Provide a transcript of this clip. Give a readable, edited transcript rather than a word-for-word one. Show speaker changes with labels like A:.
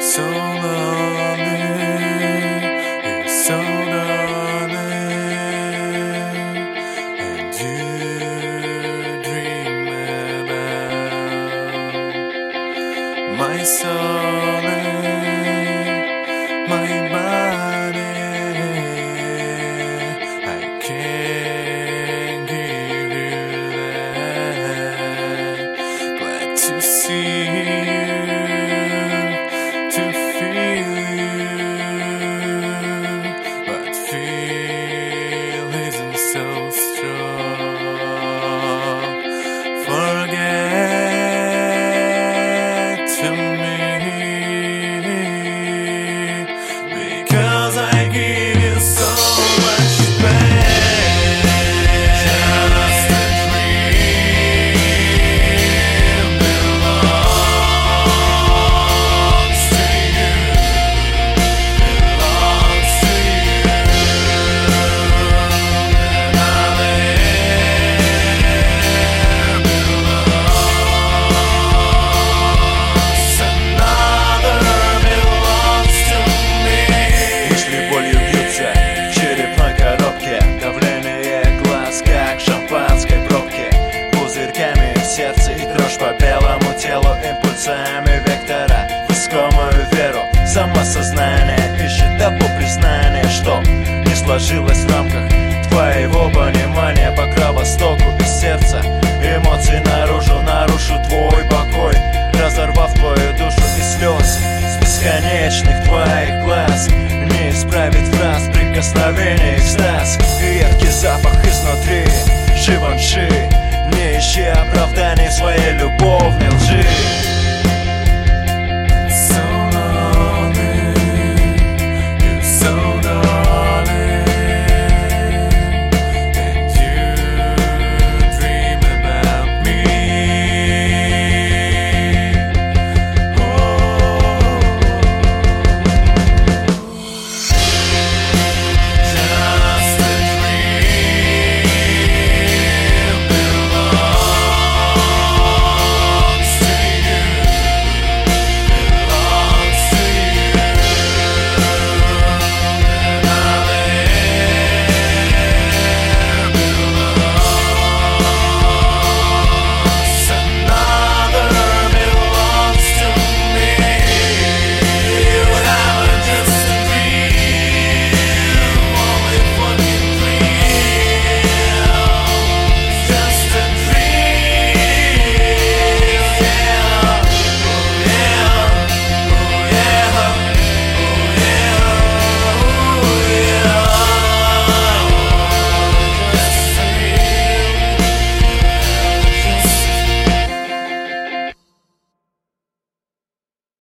A: so lonely, you're so darling, and you dream about my soul and my body. I can't give you that. Glad to see you, to feel you, but feel isn't so strong. Forget to me, because I give you so much pain. Just a dream belongs to you, belongs to you, and another belongs to me.
B: Мысли болью бьются в черепной коробке, давление глаз, как шампанской пробки, пузырьками в сердце и дрожь по белому телу, импульсами вектора в искомую веру. Самосознание ищет того признания, что не сложилось в рамках твоего понимания. По кровостоку из сердца эмоций наружу, нарушу твой покой, разорвав твою душу и слез с бесконечных твоих глаз. Не исправит фраз прикосновений экстаз и яркий запах изнутри. Живанши, не ищи оправданий в своей любви.